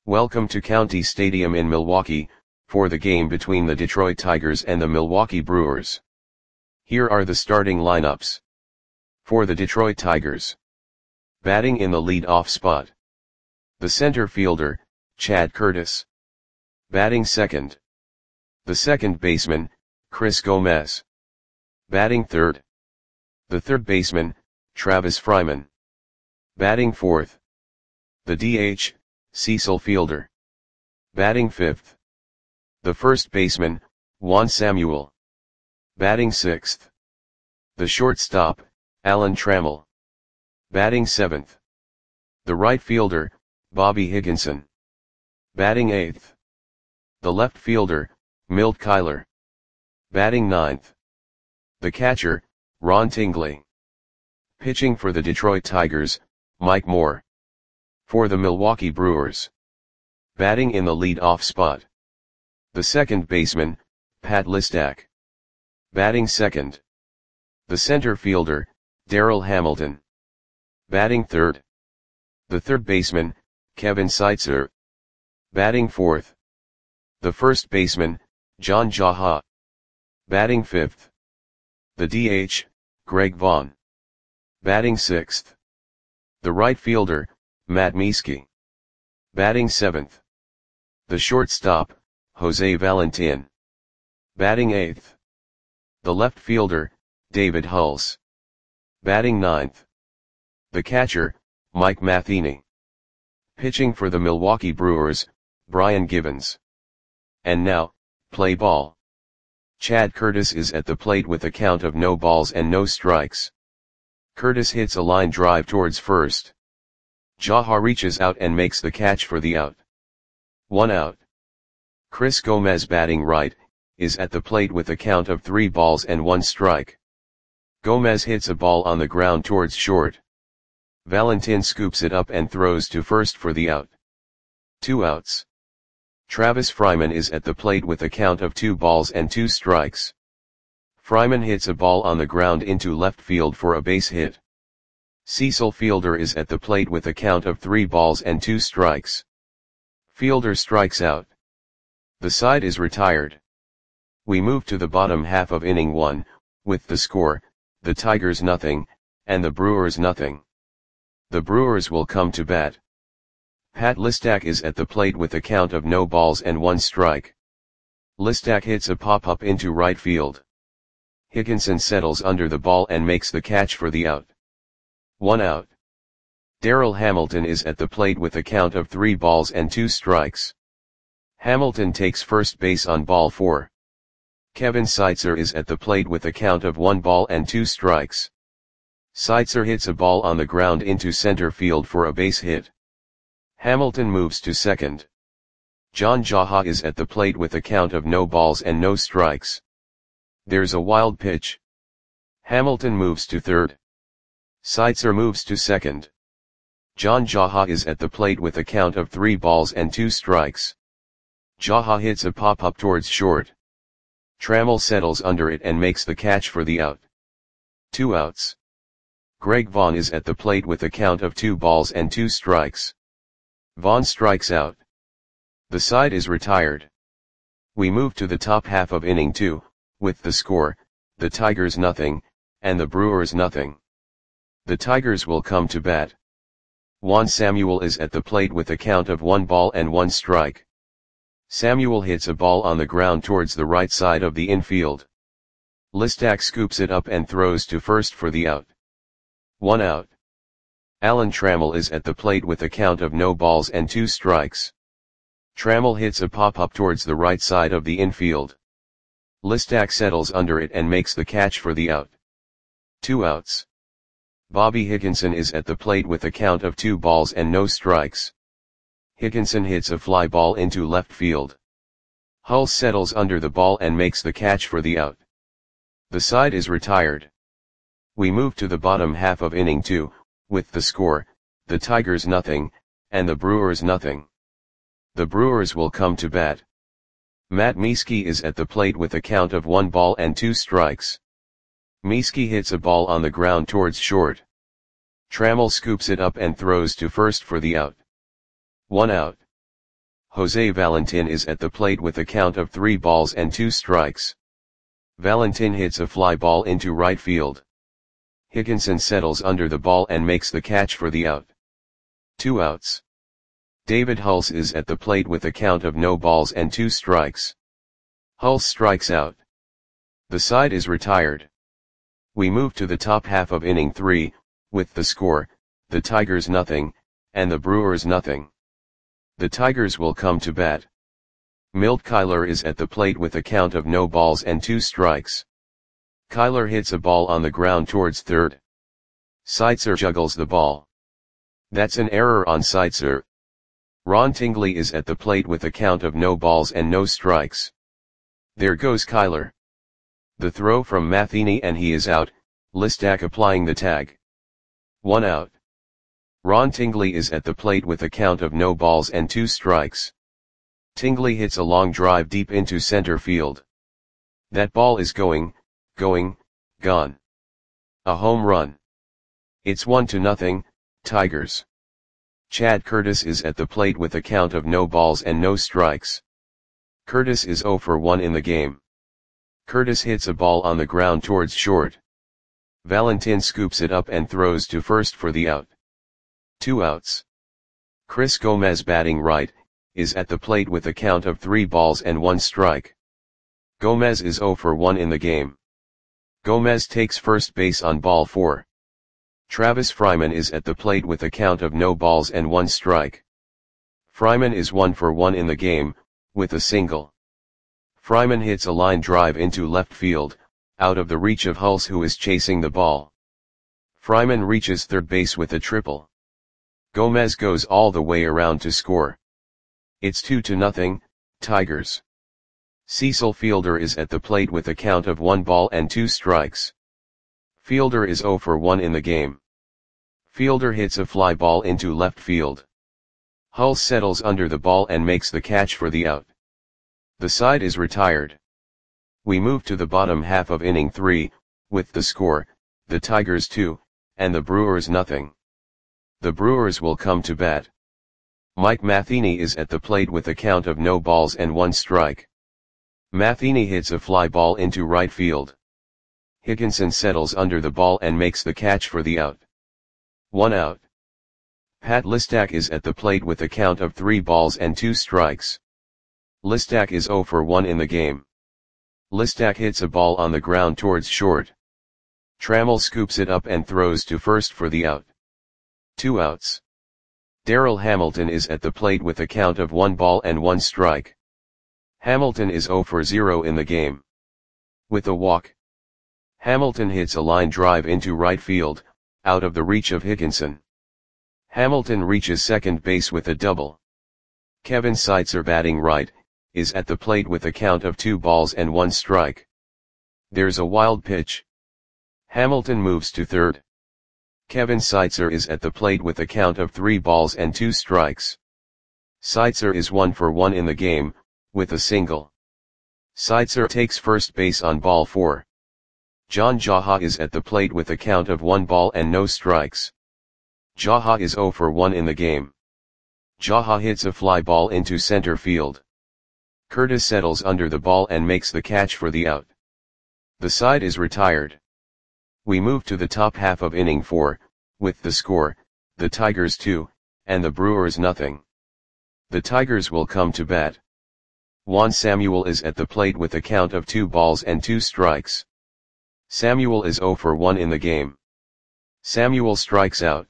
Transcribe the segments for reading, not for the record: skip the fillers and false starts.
Welcome to County Stadium in Milwaukee, for the game between the Detroit Tigers and the Milwaukee Brewers. Here are the starting lineups. For the Detroit Tigers. Batting in the lead-off spot. The center fielder, Chad Curtis. Batting second. The second baseman, Chris Gomez. Batting third. The third baseman, Travis Fryman. Batting fourth. The DH, Cecil Fielder. Batting fifth. The first baseman, Juan Samuel. Batting sixth. The shortstop, Alan Trammell. Batting seventh. The right fielder, Bobby Higginson. Batting eighth. The left fielder, Milt Kyler. Batting ninth. The catcher, Ron Tingley. Pitching for the Detroit Tigers, Mike Moore. For the Milwaukee Brewers. Batting in the lead-off spot. The second baseman, Pat Listak. Batting second. The center fielder, Darryl Hamilton. Batting third. The third baseman, Kevin Seitzer. Batting fourth. The first baseman, John Jaha. Batting fifth. The DH, Greg Vaughn. Batting sixth. The right fielder, Matt Mieske. Batting seventh. The shortstop, Jose Valentin. Batting eighth. The left fielder, David Hulse. Batting ninth. The catcher, Mike Matheny. Pitching for the Milwaukee Brewers, Brian Gibbons. And now, play ball. Chad Curtis is at the plate with a count of no balls and no strikes. Curtis hits a line drive towards first. Jaha reaches out and makes the catch for the out. 1 out. Chris Gomez, batting right, is at the plate with a count of 3 balls and 1 strike. Gomez hits a ball on the ground towards short. Valentin scoops it up and throws to first for the out. 2 outs. Travis Fryman is at the plate with a count of 2 balls and 2 strikes. Fryman hits a ball on the ground into left field for a base hit. Cecil Fielder is at the plate with a count of 3 balls and 2 strikes. Fielder strikes out. The side is retired. We move to the bottom half of inning 1, with the score, the Tigers nothing, and the Brewers nothing. The Brewers will come to bat. Pat Listak is at the plate with a count of no balls and 1 strike. Listak hits a pop-up into right field. Higginson settles under the ball and makes the catch for the out. 1 out. Darryl Hamilton is at the plate with a count of 3 balls and 2 strikes. Hamilton takes first base on ball 4. Kevin Seitzer is at the plate with a count of 1 ball and 2 strikes. Seitzer hits a ball on the ground into center field for a base hit. Hamilton moves to second. John Jaha is at the plate with a count of no balls and no strikes. There's a wild pitch. Hamilton moves to third. Seitzer moves to second. John Jaha is at the plate with a count of 3 balls and 2 strikes. Jaha hits a pop-up towards short. Trammell settles under it and makes the catch for the out. 2 outs. Greg Vaughn is at the plate with a count of 2 balls and 2 strikes. Vaughn strikes out. The side is retired. We move to the top half of inning 2, with the score, the Tigers nothing, and the Brewers nothing. The Tigers will come to bat. Juan Samuel is at the plate with a count of 1 ball and 1 strike. Samuel hits a ball on the ground towards the right side of the infield. Listak scoops it up and throws to first for the out. 1 out. Alan Trammell is at the plate with a count of no balls and 2 strikes. Trammell hits a pop-up towards the right side of the infield. Listak settles under it and makes the catch for the out. 2 outs. Bobby Higginson is at the plate with a count of 2 balls and no strikes. Higginson hits a fly ball into left field. Hulse settles under the ball and makes the catch for the out. The side is retired. We move to the bottom half of inning 2, with the score, the Tigers nothing, and the Brewers nothing. The Brewers will come to bat. Matt Mieske is at the plate with a count of 1 ball and 2 strikes. Mieske hits a ball on the ground towards short. Trammell scoops it up and throws to first for the out. 1 out. Jose Valentin is at the plate with a count of 3 balls and 2 strikes. Valentin hits a fly ball into right field. Higginson settles under the ball and makes the catch for the out. 2 outs. David Hulse is at the plate with a count of no balls and 2 strikes. Hulse strikes out. The side is retired. We move to the top half of inning 3, with the score, the Tigers nothing, and the Brewers nothing. The Tigers will come to bat. Milt Kyler is at the plate with a count of no balls and 2 strikes. Kyler hits a ball on the ground towards third. Seitzer juggles the ball. That's an error on Seitzer. Ron Tingley is at the plate with a count of no balls and no strikes. There goes Kyler. The throw from Matheny and he is out, Listak applying the tag. 1 out. Ron Tingley is at the plate with a count of no balls and 2 strikes. Tingley hits a long drive deep into center field. That ball is gone. A home run. It's 1-0, Tigers. Chad Curtis is at the plate with a count of no balls and no strikes. Curtis is 0 for 1 in the game. Curtis hits a ball on the ground towards short. Valentin scoops it up and throws to first for the out. 2 outs. Chris Gomez batting right, is at the plate with a count of 3 balls and 1 strike. Gomez is 0 for 1 in the game. Gomez takes first base on ball 4. Travis Fryman is at the plate with a count of no balls and 1 strike. Fryman is 1 for 1 in the game, with a single. Fryman hits a line drive into left field, out of the reach of Hulse who is chasing the ball. Fryman reaches third base with a triple. Gomez goes all the way around to score. It's 2-0, Tigers. Cecil Fielder is at the plate with a count of 1 ball and 2 strikes. Fielder is 0 for 1 in the game. Fielder hits a fly ball into left field. Hulse settles under the ball and makes the catch for the out. The side is retired. We move to the bottom half of inning 3, with the score, the Tigers 2, and the Brewers nothing. The Brewers will come to bat. Mike Matheny is at the plate with a count of no balls and 1 strike. Matheny hits a fly ball into right field. Higginson settles under the ball and makes the catch for the out. 1 out. Pat Listak is at the plate with a count of 3 balls and 2 strikes. Listak is 0 for 1 in the game. Listak hits a ball on the ground towards short. Trammell scoops it up and throws to first for the out. 2 outs. Darryl Hamilton is at the plate with a count of 1 ball and 1 strike. Hamilton is 0 for 0 in the game. With a walk. Hamilton hits a line drive into right field, out of the reach of Higginson. Hamilton reaches second base with a double. Kevin Seitzer batting right, is at the plate with a count of 2 balls and 1 strike. There's a wild pitch. Hamilton moves to third. Kevin Seitzer is at the plate with a count of 3 balls and 2 strikes. Seitzer is 1 for 1 in the game, with a single. Seitzer takes first base on ball 4. John Jaha is at the plate with a count of 1 ball and no strikes. Jaha is 0 for 1 in the game. Jaha hits a fly ball into center field. Curtis settles under the ball and makes the catch for the out. The side is retired. We move to the top half of inning 4, with the score, the Tigers 2, and the Brewers nothing. The Tigers will come to bat. Juan Samuel is at the plate with a count of 2 balls and 2 strikes. Samuel is 0 for 1 in the game. Samuel strikes out.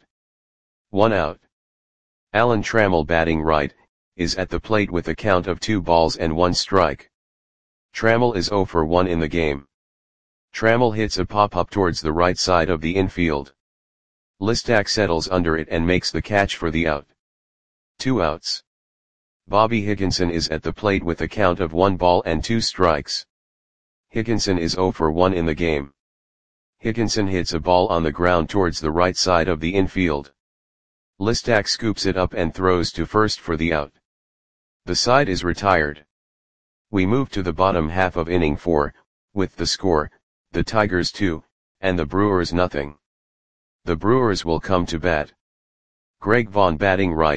1 out. Alan Trammell batting right, is at the plate with a count of 2 balls and 1 strike. Trammell is 0 for 1 in the game. Trammell hits a pop-up towards the right side of the infield. Listak settles under it and makes the catch for the out. 2 outs. Bobby Higginson is at the plate with a count of 1 ball and 2 strikes. Higginson is 0 for 1 in the game. Higginson hits a ball on the ground towards the right side of the infield. Listak scoops it up and throws to first for the out. The side is retired. We move to the bottom half of inning 4, with the score, the Tigers 2, and the Brewers nothing. The Brewers will come to bat. Greg Vaughn batting right,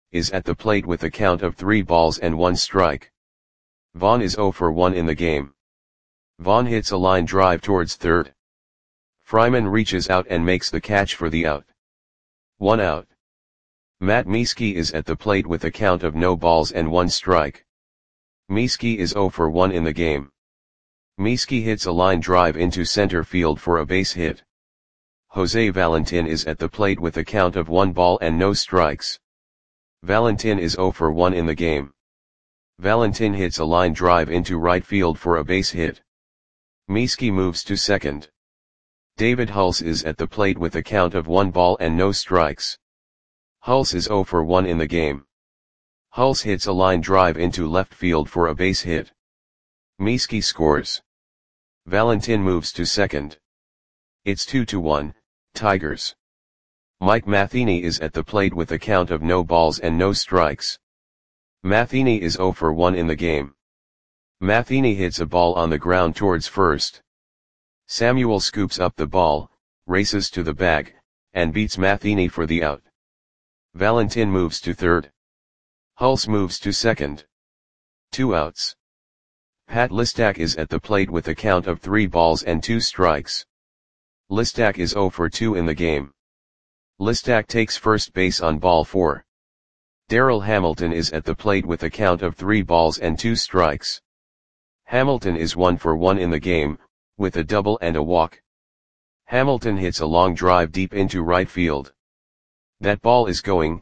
is at the plate with a count of 3 balls and 1 strike. Vaughn is 0 for 1 in the game. Vaughn hits a line drive towards third. Fryman reaches out and makes the catch for the out. 1 out. Matt Mieske is at the plate with a count of no balls and 1 strike. Mieske is 0 for 1 in the game. Mieske hits a line drive into center field for a base hit. Jose Valentin is at the plate with a count of 1 ball and no strikes. Valentin is 0 for 1 in the game. Valentin hits a line drive into right field for a base hit. Mieske moves to second. David Hulse is at the plate with a count of 1 ball and no strikes. Hulse is 0 for 1 in the game. Hulse hits a line drive into left field for a base hit. Mieske scores. Valentin moves to second. It's 2-1, Tigers. Mike Matheny is at the plate with a count of no balls and no strikes. Matheny is 0 for 1 in the game. Matheny hits a ball on the ground towards first. Samuel scoops up the ball, races to the bag, and beats Matheny for the out. Valentin moves to third. Hulse moves to second. 2 outs. Pat Listak is at the plate with a count of 3 balls and 2 strikes. Listak is 0 for 2 in the game. Listak takes first base on ball 4. Darryl Hamilton is at the plate with a count of 3 balls and 2 strikes. Hamilton is 1 for 1 in the game, with a double and a walk. Hamilton hits a long drive deep into right field. That ball is gone.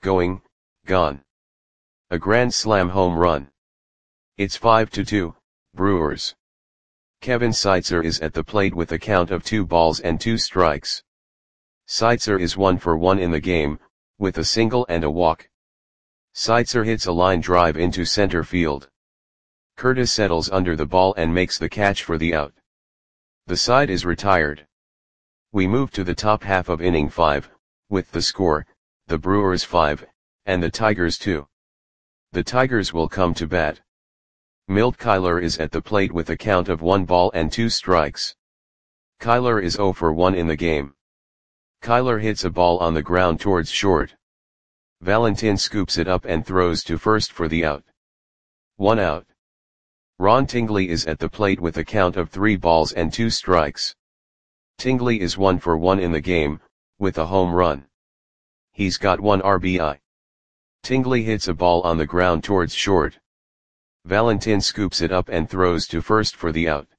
A grand slam home run. It's 5-2, Brewers. Kevin Seitzer is at the plate with a count of 2 balls and 2 strikes. Seitzer is 1 for 1 in the game, with a single and a walk. Seitzer hits a line drive into center field. Curtis settles under the ball and makes the catch for the out. The side is retired. We move to the top half of inning 5, with the score, the Brewers 5, and the Tigers 2. The Tigers will come to bat. Milt Kyler is at the plate with a count of 1 ball and 2 strikes. Kyler is 0 for 1 in the game. Kyler hits a ball on the ground towards short. Valentin scoops it up and throws to first for the out. 1 out. Ron Tingley is at the plate with a count of 3 balls and 2 strikes. Tingley is 1 for 1 in the game, with a home run. He's got 1 RBI. Tingley hits a ball on the ground towards short. Valentin scoops it up and throws to first for the out.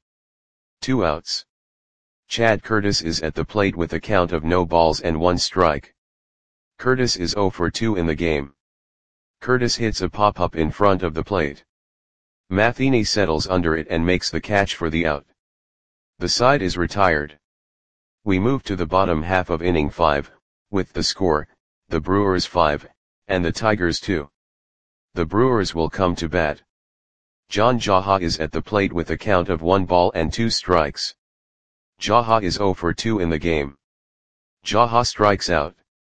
2 outs. Chad Curtis is at the plate with a count of no balls and 1 strike. Curtis is 0 for 2 in the game. Curtis hits a pop-up in front of the plate. Matheny settles under it and makes the catch for the out. The side is retired. We move to the bottom half of inning 5, with the score, the Brewers 5, and the Tigers 2. The Brewers will come to bat. John Jaha is at the plate with a count of 1 ball and 2 strikes. Jaha is 0 for 2 in the game. Jaha strikes out.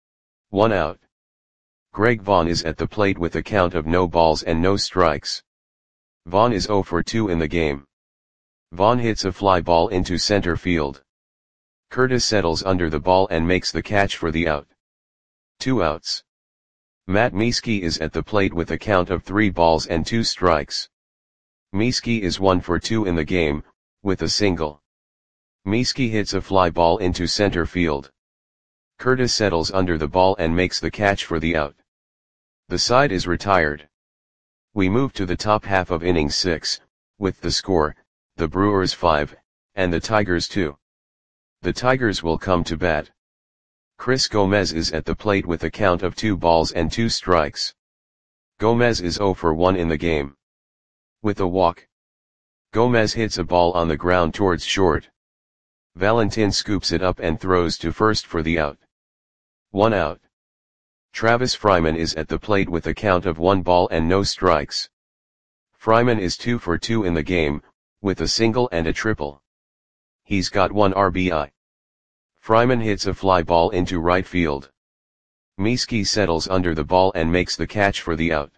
1 out. Greg Vaughn is at the plate with a count of no balls and no strikes. Vaughn is 0 for 2 in the game. Vaughn hits a fly ball into center field. Curtis settles under the ball and makes the catch for the out. 2 outs. Matt Mieske is at the plate with a count of 3 balls and 2 strikes. Mieske is 1 for 2 in the game, with a single. Mieske hits a fly ball into center field. Curtis settles under the ball and makes the catch for the out. The side is retired. We move to the top half of inning 6, with the score, the Brewers 5, and the Tigers 2. The Tigers will come to bat. Chris Gomez is at the plate with a count of 2 balls and 2 strikes. Gomez is 0 for 1 in the game. With a walk. Gomez hits a ball on the ground towards short. Valentin scoops it up and throws to first for the out. 1 out. Travis Fryman is at the plate with a count of 1 ball and no strikes. Fryman is 2 for 2 in the game, with a single and a triple. He's got 1 RBI. Fryman hits a fly ball into right field. Mieske settles under the ball and makes the catch for the out.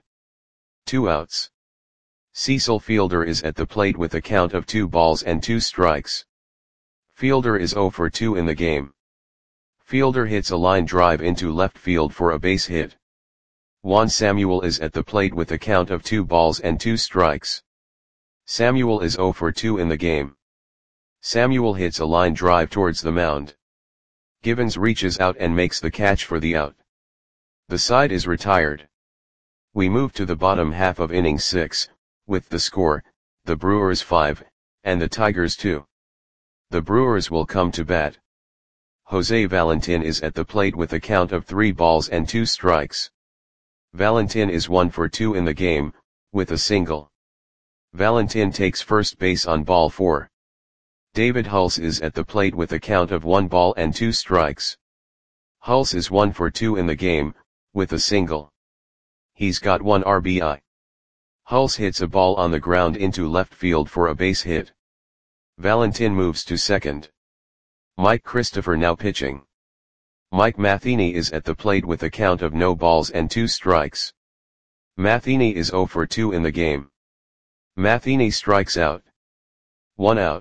2 outs. Cecil Fielder is at the plate with a count of 2 balls and 2 strikes. Fielder is 0 for 2 in the game. Fielder hits a line drive into left field for a base hit. Juan Samuel is at the plate with a count of 2 balls and 2 strikes. Samuel is 0 for 2 in the game. Samuel hits a line drive towards the mound. Givens reaches out and makes the catch for the out. The side is retired. We move to the bottom half of inning 6, with the score, the Brewers 5, and the Tigers 2. The Brewers will come to bat. Jose Valentin is at the plate with a count of 3 balls and 2 strikes. Valentin is 1 for 2 in the game, with a single. Valentin takes first base on ball 4. David Hulse is at the plate with a count of 1 ball and 2 strikes. Hulse is 1 for 2 in the game, with a single. He's got 1 RBI. Hulse hits a ball on the ground into left field for a base hit. Valentin moves to second. Mike Christopher now pitching. Mike Matheny is at the plate with a count of no balls and 2 strikes. Matheny is 0 for 2 in the game. Matheny strikes out. 1 out.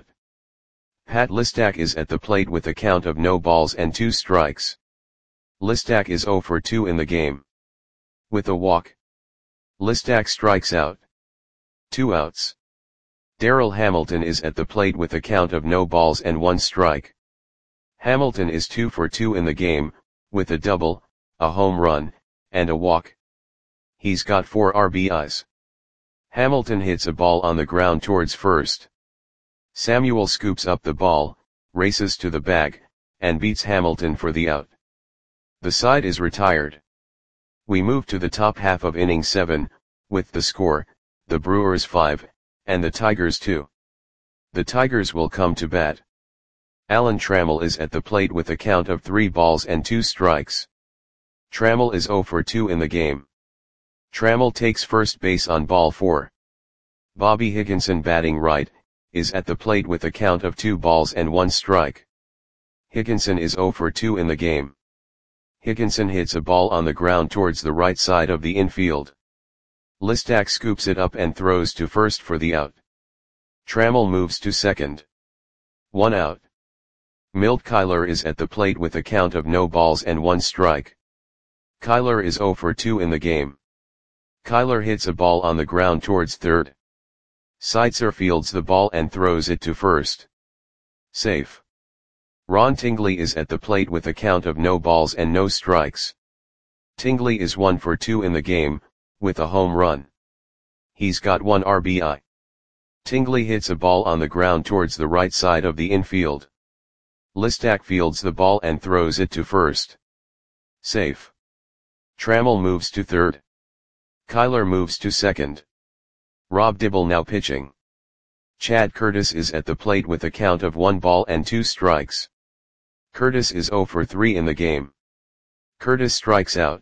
Pat Listak is at the plate with a count of no balls and 2 strikes. Listak is 0 for 2 in the game. With a walk. Listak strikes out. 2 outs. Darryl Hamilton is at the plate with a count of no balls and 1 strike. Hamilton is 2 for 2 in the game, with a double, a home run, and a walk. He's got 4 RBIs. Hamilton hits a ball on the ground towards first. Samuel scoops up the ball, races to the bag, and beats Hamilton for the out. The side is retired. We move to the top half of inning 7, with the score, the Brewers 5, and the Tigers 2. The Tigers will come to bat. Alan Trammell is at the plate with a count of 3 balls and 2 strikes. Trammell is 0 for 2 in the game. Trammell takes first base on ball 4. Bobby Higginson, batting right, is at the plate with a count of 2 balls and 1 strike. Higginson is 0 for 2 in the game. Higginson hits a ball on the ground towards the right side of the infield. Listak scoops it up and throws to first for the out. Trammell moves to second. 1 out. Milt Kyler is at the plate with a count of no balls and 1 strike. Kyler is 0 for 2 in the game. Kyler hits a ball on the ground towards third. Seitzer fields the ball and throws it to first. Safe. Ron Tingley is at the plate with a count of no balls and no strikes. Tingley is 1 for 2 in the game, with a home run. He's got 1 RBI. Tingley hits a ball on the ground towards the right side of the infield. Listak fields the ball and throws it to first. Safe. Trammell moves to third. Kyler moves to second. Rob Dibble now pitching. Chad Curtis is at the plate with a count of 1 ball and 2 strikes. Curtis is 0 for 3 in the game. Curtis strikes out.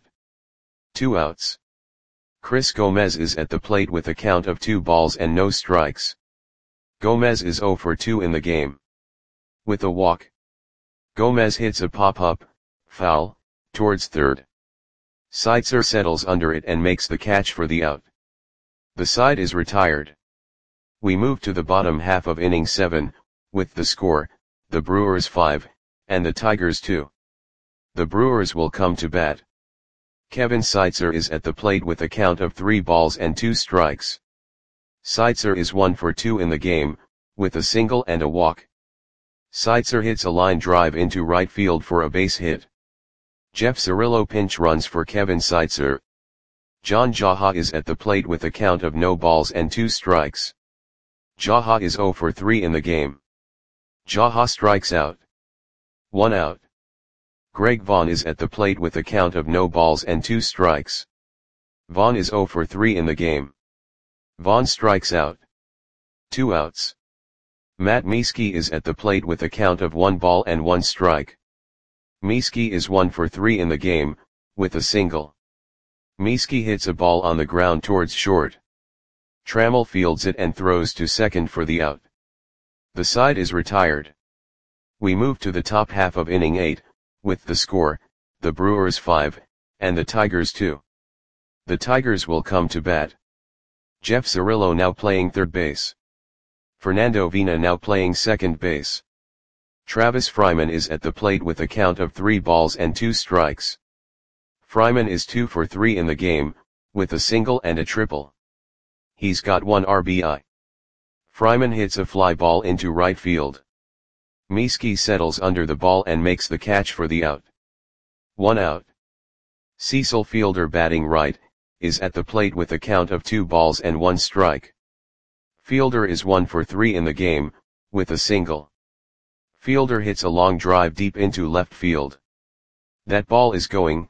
2 outs. Chris Gomez is at the plate with a count of 2 balls and no strikes. Gomez is 0 for 2 in the game. With a walk. Gomez hits a pop-up, foul, towards third. Seitzer settles under it and makes the catch for the out. The side is retired. We move to the bottom half of inning 7, with the score, the Brewers 5, and the Tigers 2. The Brewers will come to bat. Kevin Seitzer is at the plate with a count of 3 balls and 2 strikes. Seitzer is 1 for 2 in the game, with a single and a walk. Seitzer hits a line drive into right field for a base hit. Jeff Cirillo pinch runs for Kevin Seitzer. John Jaha is at the plate with a count of no balls and 2 strikes. Jaha is 0 for 3 in the game. Jaha strikes out. 1 out. Greg Vaughn is at the plate with a count of no balls and 2 strikes. Vaughn is 0 for 3 in the game. Vaughn strikes out. 2 outs. Matt Mieske is at the plate with a count of 1 ball and 1 strike. Mieske is 1 for 3 in the game, with a single. Mieske hits a ball on the ground towards short. Trammell fields it and throws to second for the out. The side is retired. We move to the top half of inning 8, with the score, the Brewers 5, and the Tigers 2. The Tigers will come to bat. Jeff Cirillo now playing third base. Fernando Vina now playing second base. Travis Fryman is at the plate with a count of 3 balls and 2 strikes. Fryman is 2 for 3 in the game, with a single and a triple. He's got 1 RBI. Fryman hits a fly ball into right field. Mieski settles under the ball and makes the catch for the out. 1 out. Cecil Fielder, batting right, is at the plate with a count of 2 balls and 1 strike. Fielder is 1 for 3 in the game, with a single. Fielder hits a long drive deep into left field. That ball is gone.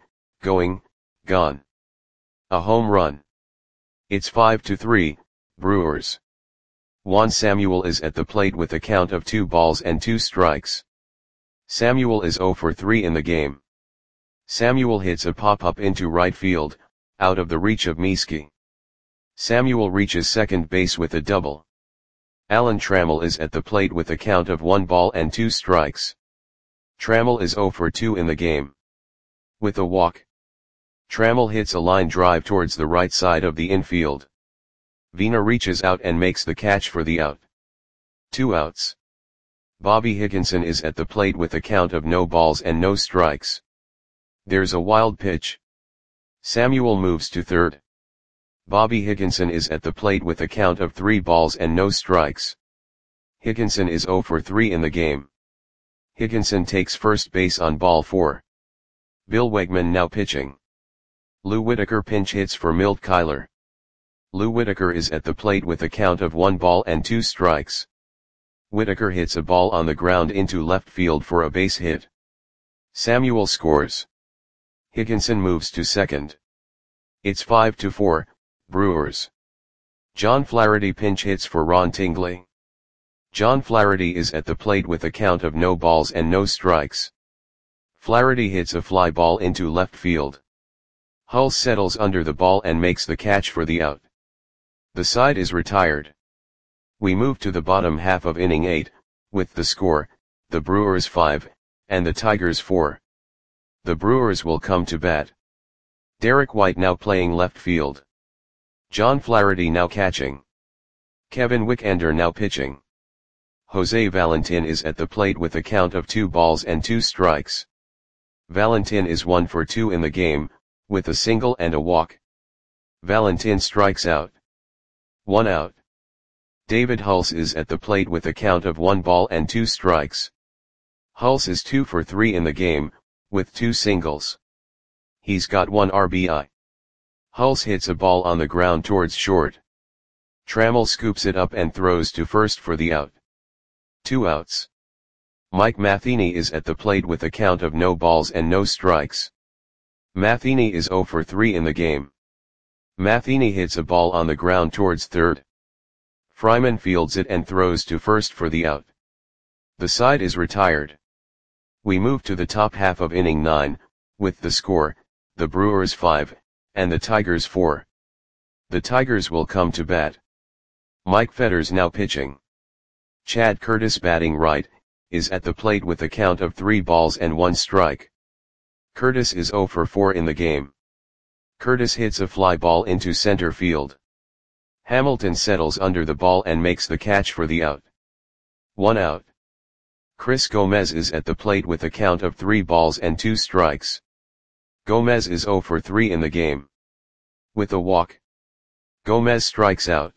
A home run. It's 5-3, Brewers. Juan Samuel is at the plate with a count of 2 balls and 2 strikes. Samuel is 0 for 3 in the game. Samuel hits a pop-up into right field, out of the reach of Mieski. Samuel reaches second base with a double. Alan Trammell is at the plate with a count of 1 ball and 2 strikes. Trammell is 0 for 2 in the game. With a walk. Trammell hits a line drive towards the right side of the infield. Vina reaches out and makes the catch for the out. 2 outs. Bobby Higginson is at the plate with a count of no balls and no strikes. There's a wild pitch. Samuel moves to third. Bobby Higginson is at the plate with a count of 3 balls and no strikes. Higginson is 0 for 3 in the game. Higginson takes first base on ball 4. Bill Wegman now pitching. Lou Whitaker pinch hits for Milt Kyler. Lou Whitaker is at the plate with a count of 1 ball and 2 strikes. Whitaker hits a ball on the ground into left field for a base hit. Samuel scores. Higginson moves to second. It's 5-4, Brewers. John Flaherty pinch hits for Ron Tingley. John Flaherty is at the plate with a count of no balls and no strikes. Flaherty hits a fly ball into left field. Hulse settles under the ball and makes the catch for the out. The side is retired. We move to the bottom half of inning 8, with the score, the Brewers 5, and the Tigers 4. The Brewers will come to bat. Derek White now playing left field. John Flaherty now catching. Kevin Wickender now pitching. Jose Valentin is at the plate with a count of 2 balls and 2 strikes. Valentin is 1 for 2 in the game, with a single and a walk. Valentin strikes out. 1 out. David Hulse is at the plate with a count of 1 ball and 2 strikes. Hulse is 2 for 3 in the game, with 2 singles. He's got 1 RBI. Hulse hits a ball on the ground towards short. Trammell scoops it up and throws to first for the out. 2 outs. Mike Matheny is at the plate with a count of no balls and no strikes. Matheny is 0 for 3 in the game. Matheny hits a ball on the ground towards third. Fryman fields it and throws to first for the out. The side is retired. We move to the top half of inning 9, with the score, the Brewers 5, and the Tigers 4. The Tigers will come to bat. Mike Fetters now pitching. Chad Curtis, batting right, is at the plate with a count of 3 balls and 1 strike. Curtis is 0 for 4 in the game. Curtis hits a fly ball into center field. Hamilton settles under the ball and makes the catch for the out. 1 out. Chris Gomez is at the plate with a count of 3 balls and 2 strikes. Gomez is 0 for 3 in the game. With a walk. Gomez strikes out.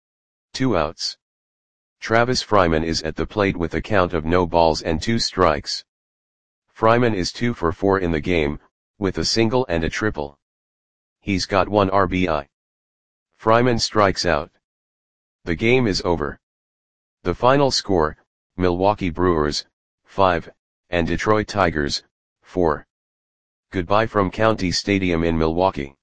2 outs. Travis Fryman is at the plate with a count of no balls and 2 strikes. Fryman is 2 for 4 in the game, with a single and a triple. He's got 1 RBI. Fryman strikes out. The game is over. The final score, Milwaukee Brewers, 5, and Detroit Tigers, 4. Goodbye from County Stadium in Milwaukee.